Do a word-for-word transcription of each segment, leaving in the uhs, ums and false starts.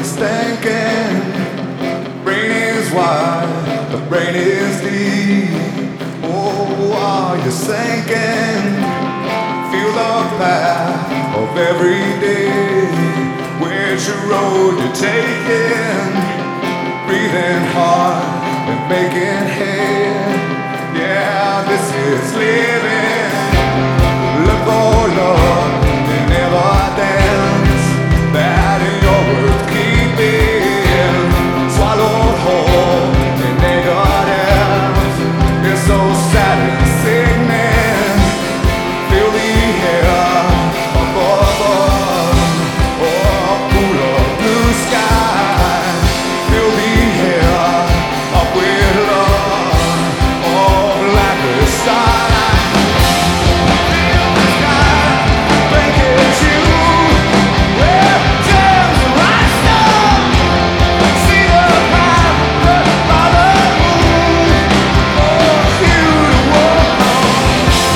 is thinking. Brain is wide, the brain is deep. Oh, are you sinking? Feel the path of every day. Which road you're taking? Breathing hard and making hay. Yeah, this is living. Look for love and never dance. That you're worth keeping. Swallowed whole in negative. It's so sad and sickening. Feel the air above us. Oh, cooler blue sky. Feel the air up with love. Oh, like the starlight. Feel the sky, think it's you. Where turns the right stuff. See the path by the moon. For you to walk on.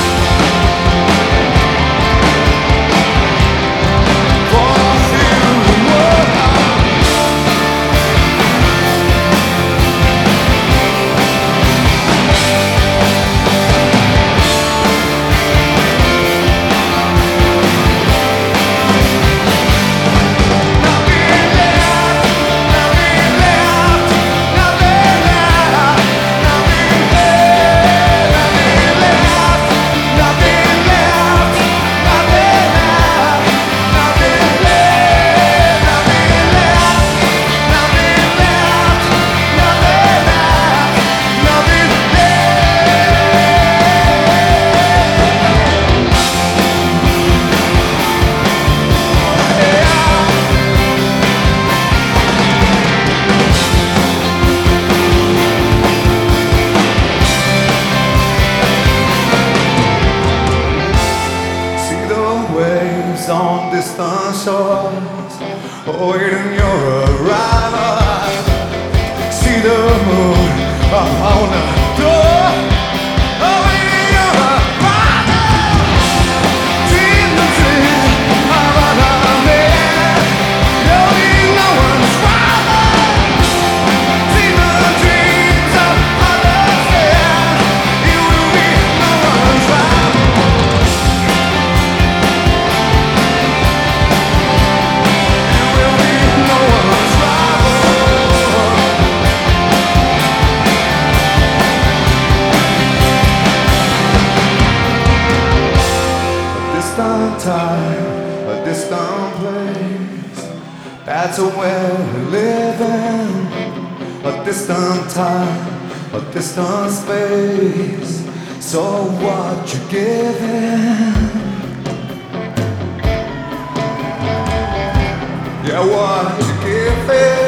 For you to walk on. Waves on distant shores, awaiting your arrival. See the moon upon the door, awaiting your arrival. Dream the dream of another man, you'll be no one's rival. Dream the dreams of others, yeah, you will be no one's rival. Time, a distant place. That's where we're living. A distant time, a distant space. So what you giving? Yeah, what you giving?